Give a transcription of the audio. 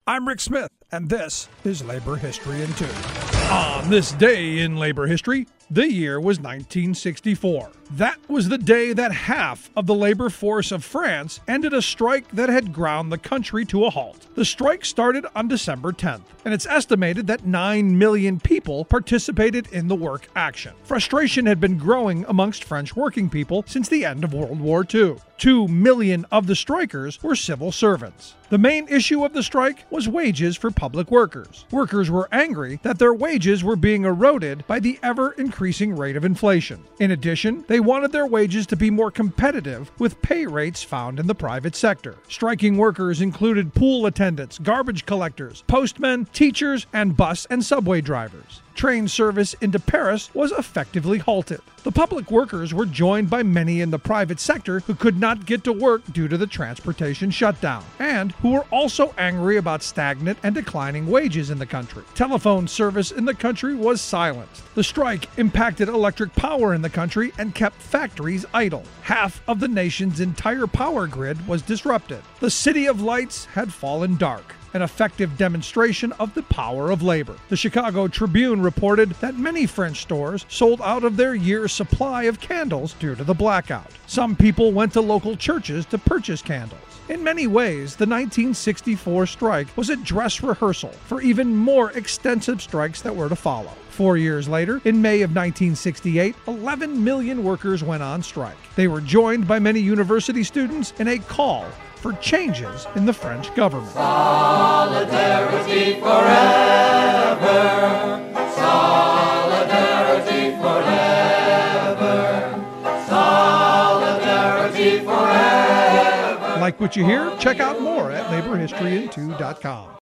I'm Rick Smith, and this is Labor History in 2. On this day in labor history, the year was 1964. That was the day that half of the labor force of France ended a strike that had ground the country to a halt. The strike started on December 10th, and it's estimated that 9 million people participated in the work action. Frustration had been growing amongst French working people since the end of World War II. 2 million of the strikers were civil servants. The main issue of the strike was wages for public workers. Workers were angry that their wages were being eroded by the ever-increasing rate of inflation. In addition, they wanted their wages to be more competitive with pay rates found in the private sector. Striking workers included pool attendants, garbage collectors, postmen, teachers, and bus and subway drivers. Train service into Paris was effectively halted. The public workers were joined by many in the private sector who could not get to work due to the transportation shutdown, and who were also angry about stagnant and declining wages in the country. Telephone service in the country was silenced. The strike impacted electric power in the country and kept factories idle. Half of the nation's entire power grid was disrupted. The City of Lights had fallen dark, an effective demonstration of the power of labor. The Chicago Tribune reported that many French stores sold out of their year's supply of candles due to the blackout. Some people went to local churches to purchase candles. In many ways, the 1964 strike was a dress rehearsal for even more extensive strikes that were to follow. 4 years later, in May of 1968, 11 million workers went on strike. They were joined by many university students in a call for changes in the French government. Solidarity forever. Solidarity forever. Solidarity forever. Like what you hear? Check out more at laborhistoryin2.com.